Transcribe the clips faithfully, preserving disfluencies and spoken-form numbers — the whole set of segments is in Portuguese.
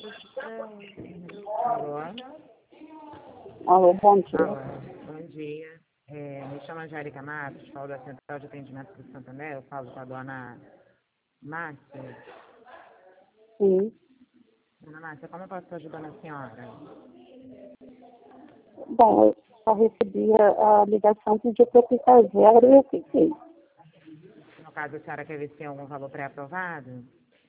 Alô? Alô, bom dia. Alô, bom dia. É, me chamo Angélica Matos, falo da Central de Atendimento do Santander, eu falo com a dona Márcia. Sim. Dona Márcia, como eu posso estar ajudando a senhora? Bom, eu só recebi a, a ligação que pediu para eu clicar zero e eu cliquei. No caso, a senhora quer ver se tem algum valor pré-aprovado?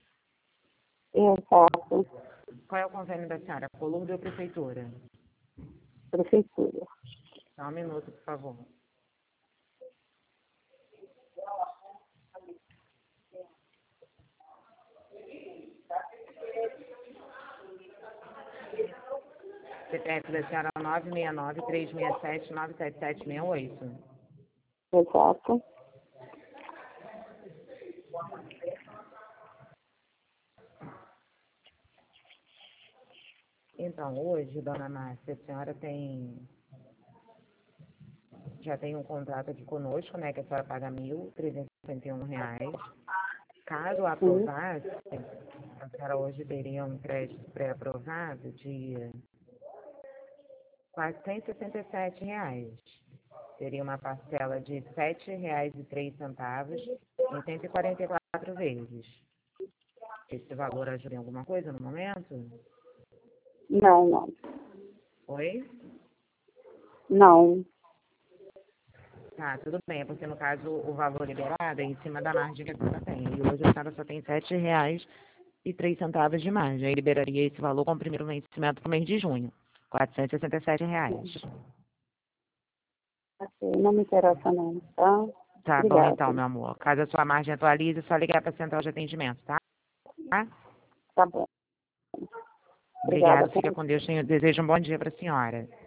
Exato. Qual é o convênio da senhora? Colúmbia ou Prefeitura? Prefeitura. Só um minuto, por favor. C P F da senhora é nove seis nove, três seis sete, nove sete sete seis oito. Exato. Então, hoje, dona Márcia, a senhora tem... já tem um contrato aqui conosco, né, que a senhora paga mil trezentos e cinquenta e um reais. Caso Sim. aprovasse, a senhora hoje teria um crédito pré-aprovado de quatrocentos e sessenta e sete reais. Teria uma parcela de sete reais e três centavos em cento e quarenta e quatro vezes. Esse valor ajuda em alguma coisa no momento? Não, não. Oi? Não. Tá, tudo bem, é porque no caso o valor liberado é em cima da margem que a senhora tem. E hoje a senhora só tem sete reais e três centavos de margem. Aí liberaria esse valor com o primeiro vencimento para o mês de junho. quatrocentos e sessenta e sete reais. Ok, não me interessa não, tá? Tá bom Obrigada. então, meu amor. Caso a sua margem atualize, é só ligar para a central de atendimento, tá? Tá? Tá bom. Obrigada. Obrigada, fica com Deus. Tenho- Desejo um bom dia para a senhora.